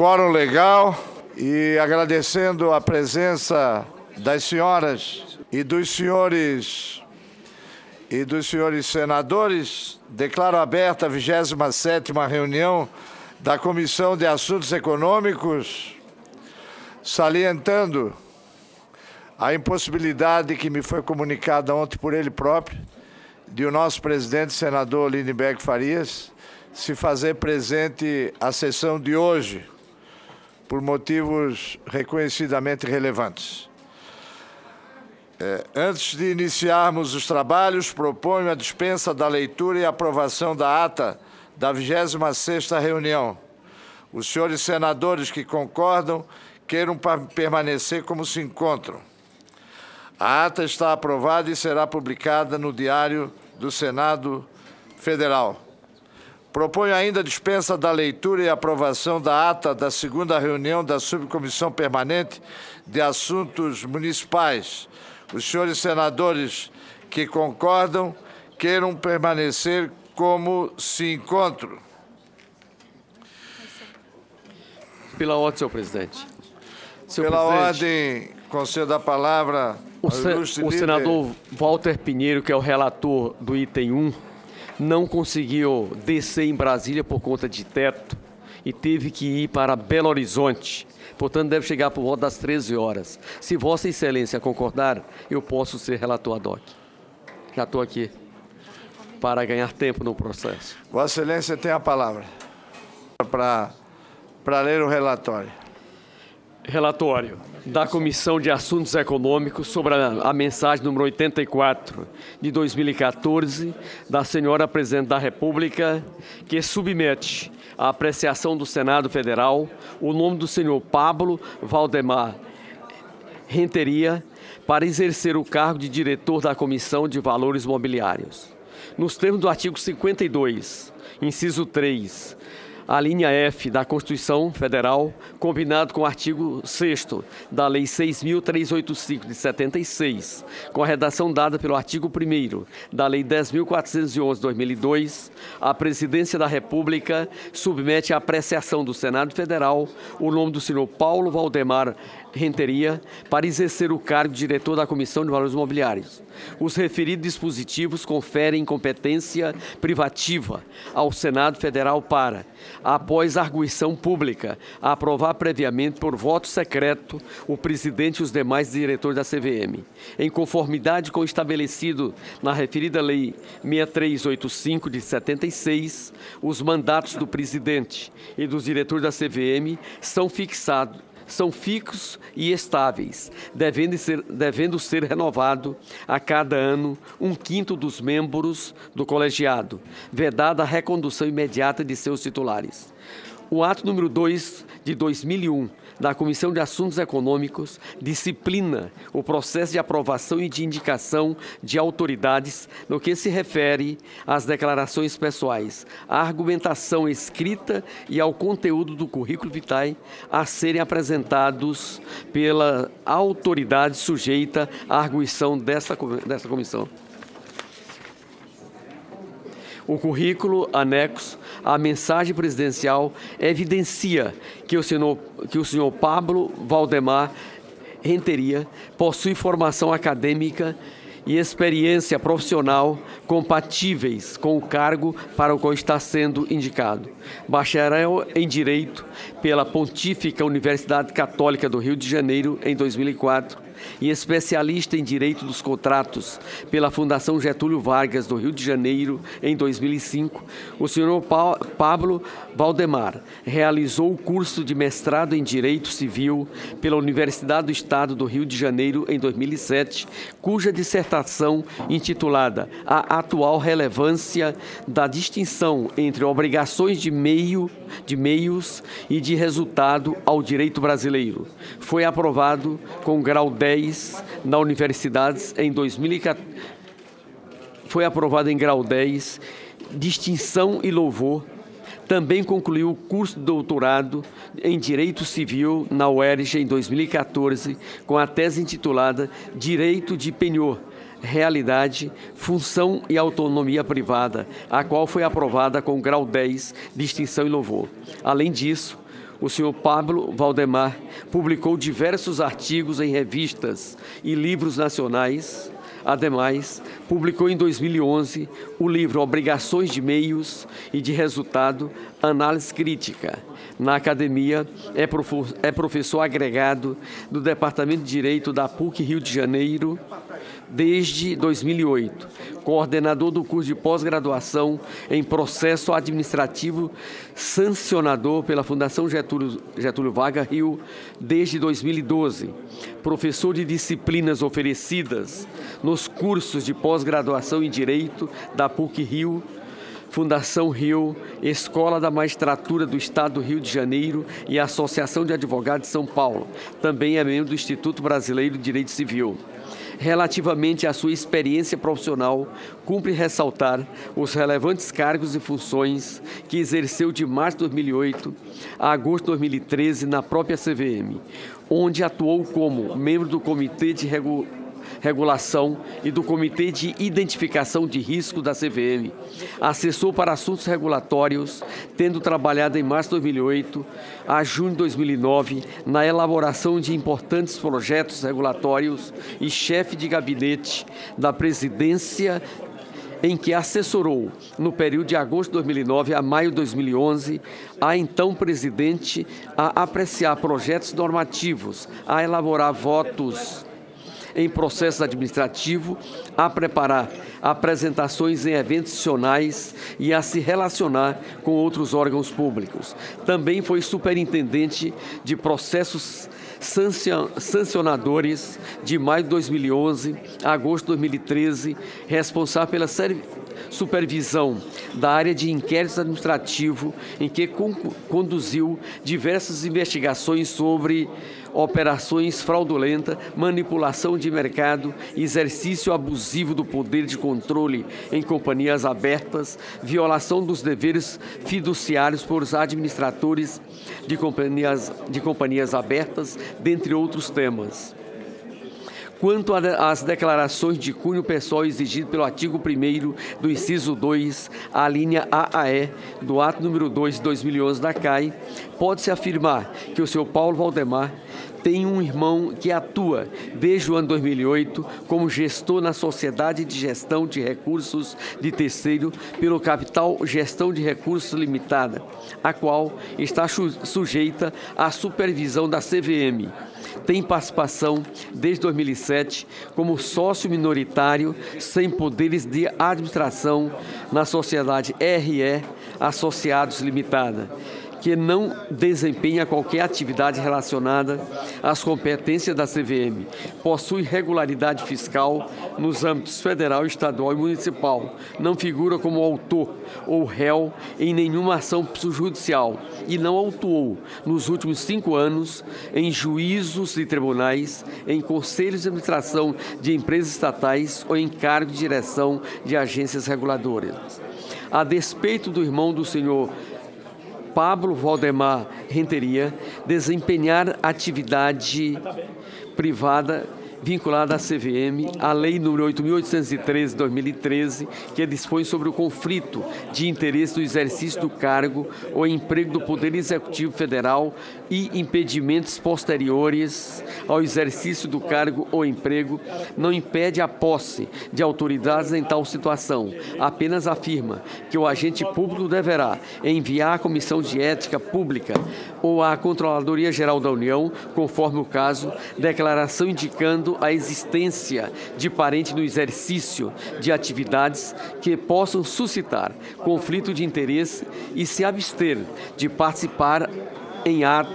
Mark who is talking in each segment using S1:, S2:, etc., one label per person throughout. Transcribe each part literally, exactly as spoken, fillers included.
S1: quórum legal e agradecendo a presença das senhoras e dos senhores e dos senhores senadores, declaro aberta a vigésima sétima reunião da Comissão de Assuntos Econômicos, salientando a impossibilidade que me foi comunicada ontem por ele próprio, de o nosso presidente, senador Lindenberg Farias, se fazer presente à sessão de hoje, por motivos reconhecidamente relevantes. É, antes de iniciarmos os trabalhos, proponho a dispensa da leitura e aprovação da ata da vigésima sexta reunião. Os senhores senadores que concordam queiram permanecer como se encontram. A ata está aprovada e será publicada no Diário do Senado Federal. Proponho ainda a dispensa da leitura e aprovação da ata da segunda reunião da Subcomissão Permanente de Assuntos Municipais. Os senhores senadores que concordam queiram permanecer como se encontram.
S2: Pela ordem, senhor presidente. Senhor
S1: Pela
S2: presidente,
S1: ordem, concedo a palavra
S2: o,
S1: ao
S2: se,
S1: ilustre
S2: o
S1: líder.
S2: senador Walter Pinheiro, que é o relator do item um, não conseguiu descer em Brasília por conta de teto e teve que ir para Belo Horizonte. Portanto, deve chegar por volta das treze horas. Se Vossa Excelência concordar, eu posso ser relator ad hoc. Já estou aqui para ganhar tempo no processo.
S1: Vossa Excelência tem a palavra para, para ler o relatório.
S2: Relatório da Comissão de Assuntos Econômicos sobre a, a mensagem número oitenta e quatro de dois mil e quatorze da senhora Presidente da República, que submete à apreciação do Senado Federal o nome do senhor Pablo Valdemar Renteria para exercer o cargo de diretor da Comissão de Valores Mobiliários. Nos termos do artigo cinquenta e dois, inciso três, a linha F da Constituição Federal, combinado com o artigo sexto da Lei seis mil trezentos e oitenta e cinco de setenta e seis, com a redação dada pelo artigo primeiro da Lei dez mil quatrocentos e onze de dois mil e dois, a Presidência da República submete à apreciação do Senado Federal o nome do senhor Paulo Valdemar Renteria para exercer o cargo de diretor da Comissão de Valores Mobiliários. Os referidos dispositivos conferem competência privativa ao Senado Federal para, após arguição pública, aprovar previamente por voto secreto o presidente e os demais diretores da C V M, em conformidade com o estabelecido na referida Lei seis mil trezentos e oitenta e cinco de setenta e seis, os mandatos do presidente e dos diretores da C V M são fixados são fixos e estáveis, devendo ser, devendo ser renovado a cada ano um quinto dos membros do colegiado, vedada a recondução imediata de seus titulares. O ato número dois de dois mil e um da Comissão de Assuntos Econômicos disciplina o processo de aprovação e de indicação de autoridades no que se refere às declarações pessoais, à argumentação escrita e ao conteúdo do currículo vitae a serem apresentados pela autoridade sujeita à arguição dessa, dessa comissão. O currículo anexo à mensagem presidencial evidencia que o senhor, que o senhor Pablo Valdemar Renteria possui formação acadêmica e experiência profissional compatíveis com o cargo para o qual está sendo indicado. Bacharel em Direito pela Pontífica Universidade Católica do Rio de Janeiro em dois mil e quatro e especialista em Direito dos Contratos pela Fundação Getúlio Vargas do Rio de Janeiro em dois mil e cinco, o senhor pa Pablo Valdemar realizou o curso de mestrado em Direito Civil pela Universidade do Estado do Rio de Janeiro em dois mil e sete, cuja dissertação intitulada A Atual Relevância da Distinção entre Obrigações de Meio, de Meios e de Resultado ao Direito Brasileiro foi aprovado com grau dez na Universidade em dois mil e quatorze. Foi aprovado em grau dez, distinção e louvor. Também concluiu o curso de doutorado em Direito Civil na U E R J em dois mil e quatorze, com a tese intitulada Direito de Penhor, Realidade, Função e Autonomia Privada, a qual foi aprovada com grau dez, distinção e louvor. Além disso, O senhor Pablo Valdemar publicou diversos artigos em revistas e livros nacionais. Ademais, publicou em dois mil e onze o livro Obrigações de Meios e de Resultado, Análise Crítica. Na academia, é, prof... é professor agregado do Departamento de Direito da P U C Rio de Janeiro desde dois mil e oito, coordenador do curso de pós-graduação em Processo Administrativo sancionador pela Fundação Getúlio, Getúlio Vargas Rio desde dois mil e doze, professor de disciplinas oferecidas nos cursos de pós-graduação em Direito da P U C Rio, Fundação Rio, Escola da Magistratura do Estado do Rio de Janeiro e Associação de Advogados de São Paulo. Também é membro do Instituto Brasileiro de Direito Civil. Relativamente à sua experiência profissional, cumpre ressaltar os relevantes cargos e funções que exerceu de março de dois mil e oito a agosto de dois mil e treze na própria C V M, onde atuou como membro do Comitê de Regu... Regulação e do Comitê de Identificação de Risco da C V M, assessor para assuntos regulatórios, tendo trabalhado em março de dois mil e oito a junho de dois mil e nove na elaboração de importantes projetos regulatórios e chefe de gabinete da presidência, em que assessorou, no período de agosto de dois mil e nove a maio de dois mil e onze, a então presidente a apreciar projetos normativos, a elaborar votos em processo administrativo, a preparar apresentações em eventos institucionais e a se relacionar com outros órgãos públicos. Também foi superintendente de processos sancionadores de maio de dois mil e onze a agosto de dois mil e treze, responsável pela supervisão da área de inquérito administrativo, em que conduziu diversas investigações sobre operações fraudulentas, manipulação de mercado, exercício abusivo do poder de controle em companhias abertas, violação dos deveres fiduciários por administradores de companhias, de companhias abertas, dentre outros temas. Quanto às declarações de cunho pessoal exigidas pelo artigo primeiro do inciso dois, a linha A A E, do ato número dois de dois mil e onze da C A I, pode-se afirmar que o senhor Paulo Valdemar tem um irmão que atua desde o ano dois mil e oito como gestor na Sociedade de Gestão de Recursos de Terceiro pelo Capital Gestão de Recursos Limitada, a qual está sujeita à supervisão da C V M. Tem participação desde dois mil e sete como sócio minoritário sem poderes de administração na sociedade R E Associados Limitada, que não desempenha qualquer atividade relacionada às competências da C V M, possui regularidade fiscal nos âmbitos federal, estadual e municipal, não figura como autor ou réu em nenhuma ação judicial e não autuou nos últimos cinco anos em juízos e tribunais, em conselhos de administração de empresas estatais ou em cargo de direção de agências reguladoras. A despeito do irmão do senhor Pablo Valdemar Renteria desempenhar atividade privada vinculada à C V M, a Lei número oito mil oitocentos e treze de dois mil e treze, que dispõe sobre o conflito de interesse do exercício do cargo ou emprego do Poder Executivo Federal e impedimentos posteriores ao exercício do cargo ou emprego, não impede a posse de autoridades em tal situação, apenas afirma que o agente público deverá enviar à Comissão de Ética Pública ou à Controladoria Geral da União, conforme o caso, declaração indicando a existência de parente no exercício de atividades que possam suscitar conflito de interesse e se abster de participar em ato,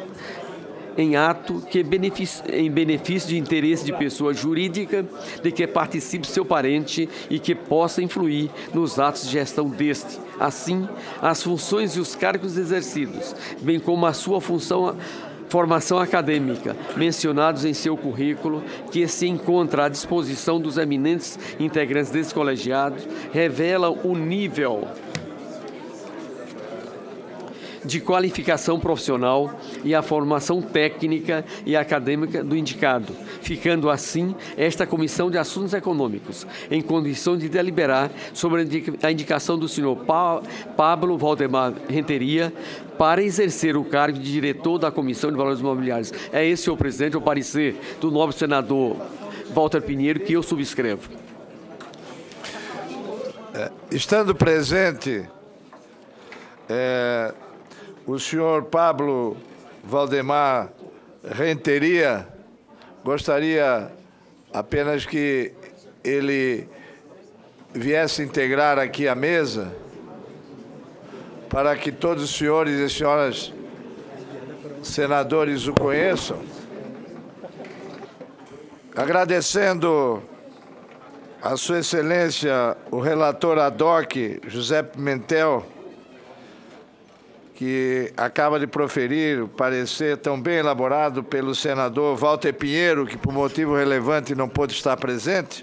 S2: em ato que beneficie, em benefício de interesse de pessoa jurídica de que participe seu parente e que possa influir nos atos de gestão deste. Assim, as funções e os cargos exercidos, bem como a sua função formação acadêmica, mencionados em seu currículo, que se encontra à disposição dos eminentes integrantes desse colegiado, revelam o nível de qualificação profissional e a formação técnica e acadêmica do indicado, ficando assim esta Comissão de Assuntos Econômicos em condição de deliberar sobre a indicação do senhor pa Pablo Valdemar Renteria para exercer o cargo de diretor da Comissão de Valores Imobiliários. É esse, senhor presidente, o parecer do nobre senador Walter Pinheiro, que eu subscrevo.
S1: É, estando presente é, o senhor Pablo Valdemar Renteria, gostaria apenas que ele viesse integrar aqui a mesa para que todos os senhores e senhoras senadores o conheçam. Agradecendo a Sua Excelência, o relator ad hoc, José Pimentel, que acaba de proferir o parecer tão bem elaborado pelo senador Walter Pinheiro, que por motivo relevante não pôde estar presente.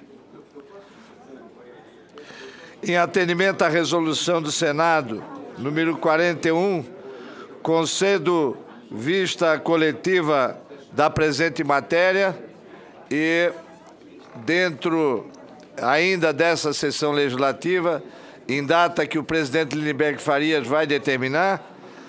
S1: Em atendimento à resolução do Senado, número quarenta e um, concedo vista coletiva da presente matéria e, dentro ainda dessa sessão legislativa, em data que o presidente Lindenberg Farias vai determinar,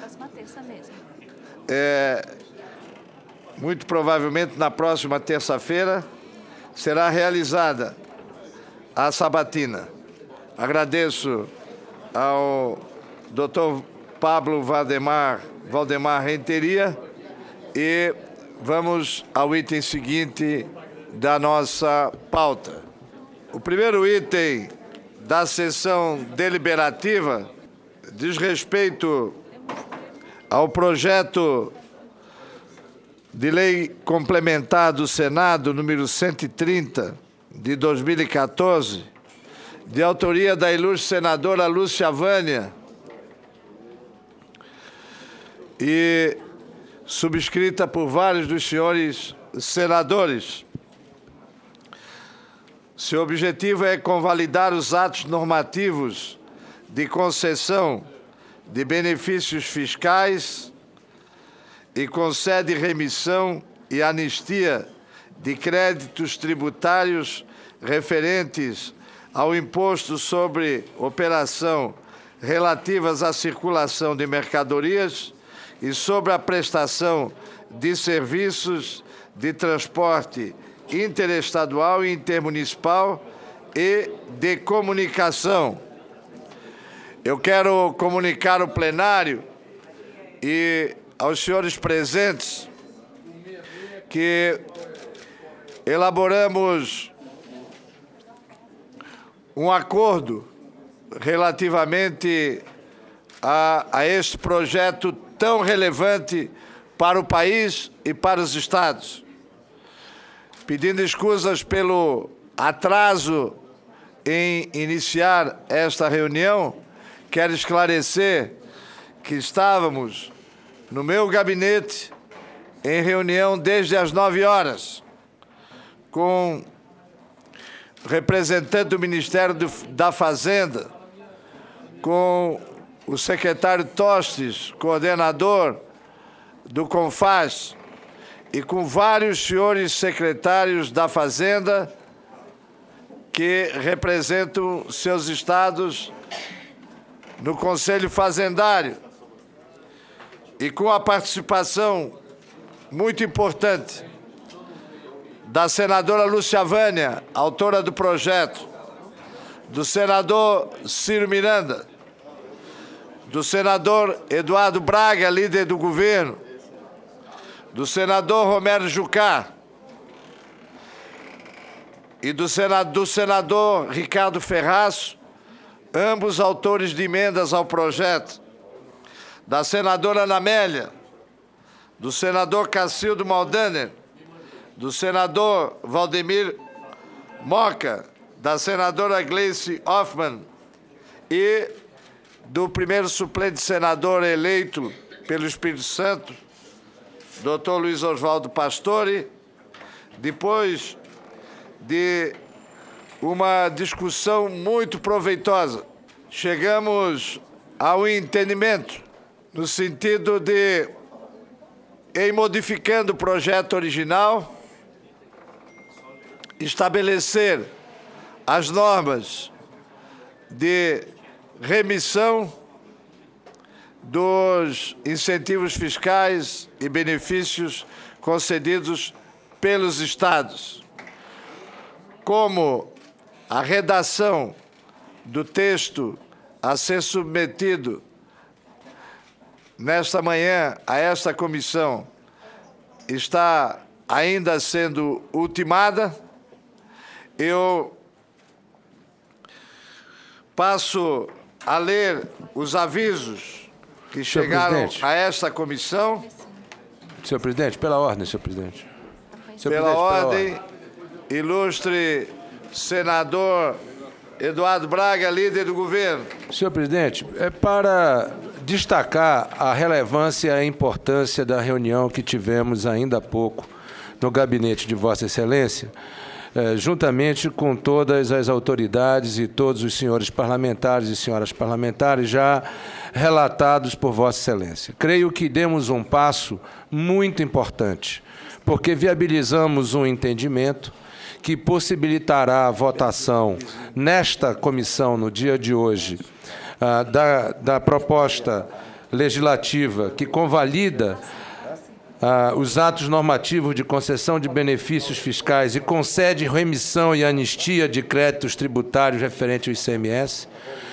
S1: é, muito provavelmente na próxima terça-feira, será realizada a sabatina. Agradeço ao doutor Pablo Valdemar, Valdemar Renteria e vamos ao item seguinte da nossa pauta. O primeiro item da sessão deliberativa diz respeito ao projeto de lei complementar do Senado, número cento e trinta, de dois mil e quatorze, de autoria da ilustre senadora Lúcia Vânia, e subscrita por vários dos senhores senadores. Seu objetivo é convalidar os atos normativos de concessão de benefícios fiscais e concede remissão e anistia de créditos tributários referentes ao imposto sobre operação relativas à circulação de mercadorias e sobre a prestação de serviços de transporte interestadual e intermunicipal e de comunicação. Eu quero comunicar ao plenário e aos senhores presentes que elaboramos um acordo relativamente a, a este projeto tão relevante para o país e para os estados. Pedindo escusas pelo atraso em iniciar esta reunião, quero esclarecer que estávamos no meu gabinete em reunião desde as nove horas, com representante do Ministério da Fazenda, com o secretário Tostes, coordenador do CONFAS, e com vários senhores secretários da Fazenda que representam seus estados no Conselho Fazendário, e com a participação muito importante da senadora Lúcia Vânia, autora do projeto, do senador Ciro Miranda, do senador Eduardo Braga, líder do governo, do senador Romero Jucá e do senador, do senador Ricardo Ferraz, ambos autores de emendas ao projeto, da senadora Ana Amélia, do senador Cacildo Maldaner, do senador Valdemir Moca, da senadora Gleice Hoffmann e do primeiro suplente senador eleito pelo Espírito Santo, doutor Luiz Oswaldo Pastore. Depois de uma discussão muito proveitosa, chegamos ao entendimento no sentido de, em modificando o projeto original, estabelecer as normas de remissão dos incentivos fiscais e benefícios concedidos pelos estados, como a redação do texto a ser submetido nesta manhã a esta comissão está ainda sendo ultimada. Eu passo a ler os avisos que
S3: Senhor
S1: chegaram
S3: presidente.
S1: a esta comissão.
S3: Senhor presidente, pela ordem, senhor presidente. Senhor
S1: Pela
S3: presidente,
S1: ordem, ilustre senador Eduardo Braga, líder do governo.
S3: Senhor presidente, é para destacar a relevância e a importância da reunião que tivemos ainda há pouco no gabinete de Vossa Excelência, eh, juntamente com todas as autoridades e todos os senhores parlamentares e senhoras parlamentares já relatados por Vossa Excelência. Creio que demos um passo muito importante, porque viabilizamos um entendimento que possibilitará a votação nesta comissão, no dia de hoje, ah, da, da proposta legislativa que convalida ah, os atos normativos de concessão de benefícios fiscais e concede remissão e anistia de créditos tributários referentes ao I C M S.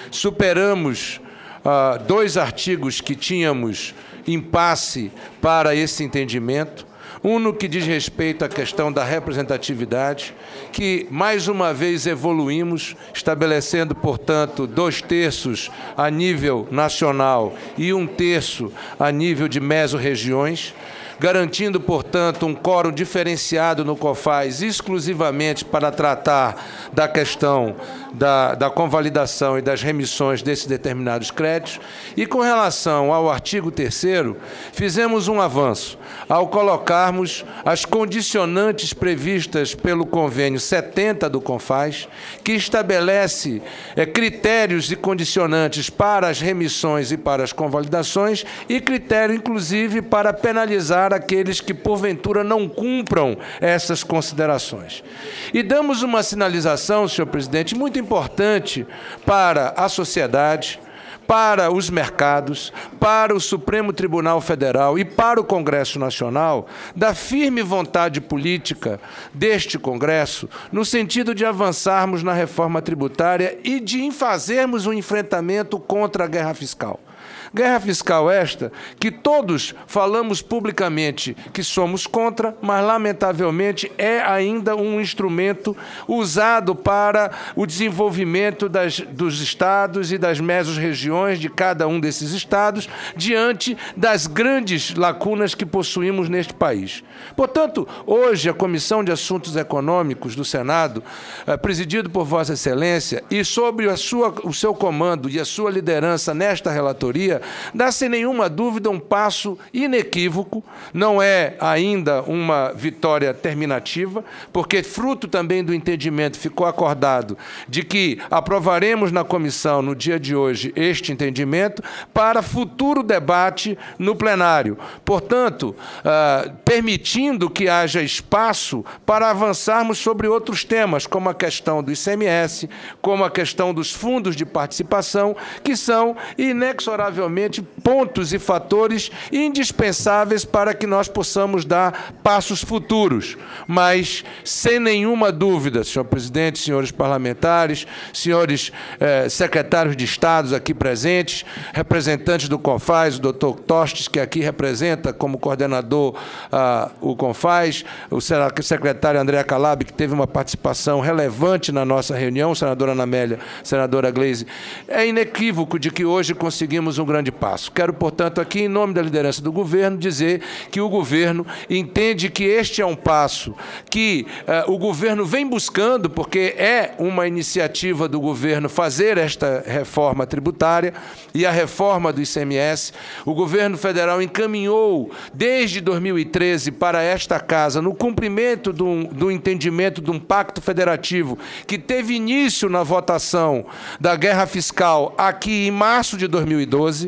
S3: Superamos ah, dois artigos que tínhamos impasse para esse entendimento. Um no que diz respeito à questão da representatividade, que, mais uma vez, evoluímos, estabelecendo, portanto, dois terços a nível nacional e um terço a nível de mesorregiões, garantindo, portanto, um quórum diferenciado no COFAS exclusivamente para tratar da questão da, da convalidação e das remissões desses determinados créditos. E, com relação ao artigo terceiro, fizemos um avanço ao colocarmos as condicionantes previstas pelo convênio setenta do CONFAS, que estabelece é, critérios e condicionantes para as remissões e para as convalidações e critério, inclusive, para penalizar aqueles que, porventura, não cumpram essas considerações. E damos uma sinalização, senhor presidente, muito importante para a sociedade, para os mercados, para o Supremo Tribunal Federal e para o Congresso Nacional, da firme vontade política deste Congresso, no sentido de avançarmos na reforma tributária e de fazermos um enfrentamento contra a guerra fiscal. Guerra fiscal esta que todos falamos publicamente que somos contra, mas, lamentavelmente, é ainda um instrumento usado para o desenvolvimento das, dos estados e das mesorregiões de cada um desses estados, diante das grandes lacunas que possuímos neste país. Portanto, hoje, a Comissão de Assuntos Econômicos do Senado, eh, presidido por Vossa Excelência, e sob a sua, o seu comando e a sua liderança nesta relatoria, dá sem nenhuma dúvida um passo inequívoco, não é ainda uma vitória terminativa, porque fruto também do entendimento ficou acordado de que aprovaremos na comissão no dia de hoje este entendimento para futuro debate no plenário. Portanto, ah, permitindo que haja espaço para avançarmos sobre outros temas, como a questão do I C M S, como a questão dos fundos de participação, que são inexoravelmente pontos e fatores indispensáveis para que nós possamos dar passos futuros. Mas, sem nenhuma dúvida, senhor presidente, senhores parlamentares, senhores eh, secretários de Estado aqui presentes, representantes do CONFAS, o doutor Tostes, que aqui representa como coordenador ah, o CONFAS, o secretário André Calab, que teve uma participação relevante na nossa reunião, senadora Ana Amélia, senadora Gleisi, é inequívoco de que hoje conseguimos um grande passo. Quero, portanto, aqui, em nome da liderança do governo, dizer que o governo entende que este é um passo que uh, o governo vem buscando, porque é uma iniciativa do governo fazer esta reforma tributária e a reforma do I C M S. O governo federal encaminhou, desde dois mil e treze, para esta casa, no cumprimento do, do entendimento de um pacto federativo que teve início na votação da guerra fiscal aqui em março de dois mil e doze,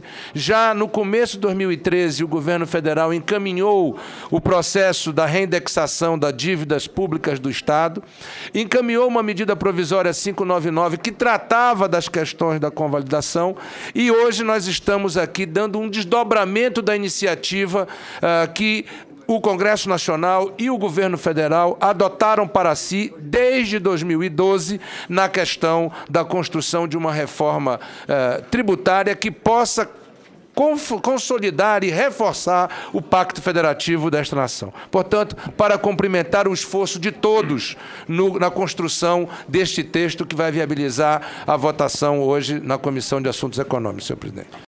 S3: treze. Já no começo de dois mil e treze, o governo federal encaminhou o processo da reindexação das dívidas públicas do Estado, encaminhou uma medida provisória quinhentos e noventa e nove que tratava das questões da convalidação, e hoje nós estamos aqui dando um desdobramento da iniciativa uh, que o Congresso Nacional e o governo federal adotaram para si desde dois mil e doze na questão da construção de uma reforma eh, tributária que possa consolidar e reforçar o pacto federativo desta nação. Portanto, para cumprimentar o esforço de todos no, na construção deste texto que vai viabilizar a votação hoje na Comissão de Assuntos Econômicos, senhor presidente.